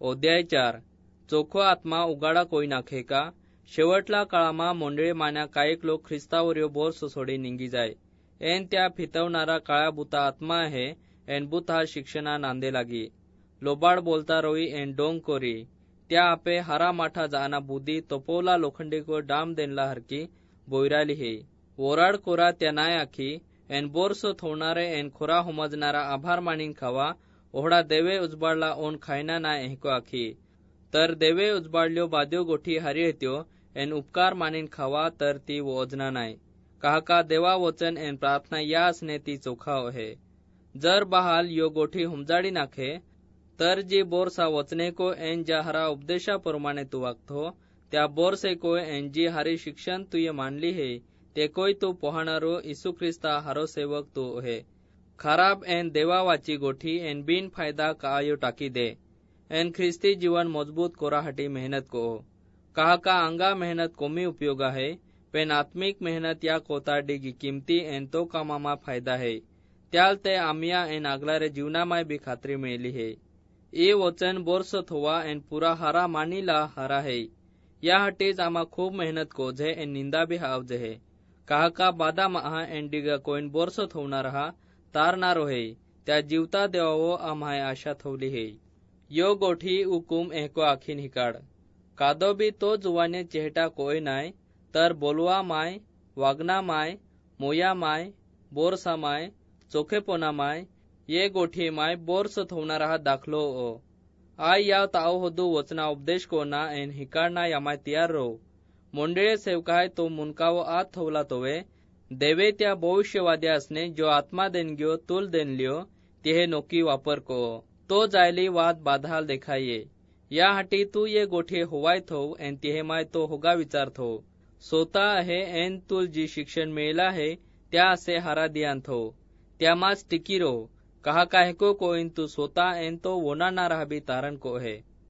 अध्याय 4 चोखो आत्मा उगाडा कोई नाखे का शेवटला काळामा मंडळी मान्या कायेक लोक ख्रिस्तावरियो बोर्स सोडी निंगी जाय एन त्या फितवणारा काळा बुता आत्मा है एन बुता शिक्षणा नांदे लागी लोबाड बोलता रोई एन डोंग कोरी त्या आपे हरा माठा जाना बुद्धी तपोवला लोखंडी को डाम देनला हरकी बोयराली हे ओराड कोरा त्या नाय आखी एन बोर्स थोवणारे एन खोरा समजणारा आभार मानिन खावा ओहडा देवे उजबाडला ओन खायना ना एहको आखी तर देवे उजबाडल्यो बाद्यो गोठी हरी हेत्यो एन उपकार मानिन खावा तर ती वोजना नाय काहका देवा वचन एन प्रार्थना या असने ती चोखा है जर बहाल यो गोठी हुमजाडी नाखे तर जी बोरसा वचने को एन जा हरा उपदेशा प्रमाणे तू वागतो त्या बोरसे को एन जी हरी शिक्षण तू ये मानली है ते कोई तू पोहाणारो यीशु ख्रिस्ता हरो सेवक तू है खराब एन देवा वाची गोठी एन बिन फायदा कायो टाकी दे एन ख्रिस्ती जीवन मजबूत कोरा हटी मेहनत को काहका अंगा मेहनत कोमी उपयोग है पेन आत्मिक मेहनत या कोताडी की कीमती एन तो कामामा फायदा है त्याल ते आमिया एन आगलारे जीवनामाय भी खात्री मिळली है ये वचन बोर्स थोवा एन पूरा हरा मानीला हरा है या हटीज आमा खूब मेहनत को जे एन निंदा भी हावजे है काहका बादा महा एन डिगा कोइन बोर्स थोवना रहा तारनारो है त्या जीवता देवावो आम्हाय आशा थवली है यो गोठी उकुम एहको आखीन हिकाड कादो भी तो जुवाने चेहटा कोई नाय तर बोलवा माय वागना माय मोया माय बोरसा माय चोखेपोना माय ये गोठी माय बोर्स थोवना रहा दाखलो ओ आय याव ताओ होदू वचना उपदेश को ना एन हिकाडना यामाय तयार रो मोंडेळे सेवकाय तो मुनकावो आत थवला तोवे देवे त्या भविष्यवादी असने जो आत्मा देनग्यो तुल देनल्यो तेहे नोकी वापर को तो जायली वाद बाधाल देखाये या हटी तू ये गोठे होवाय थो एन तेहे माय तो होगा विचार थो सोता है एन तुल जी शिक्षण मिळला है त्या असे हारा दियान थो त्यामाच टिकी रो कहा काहे को कोइन तू सोता एन तो वोना ना रहा भी तारण को है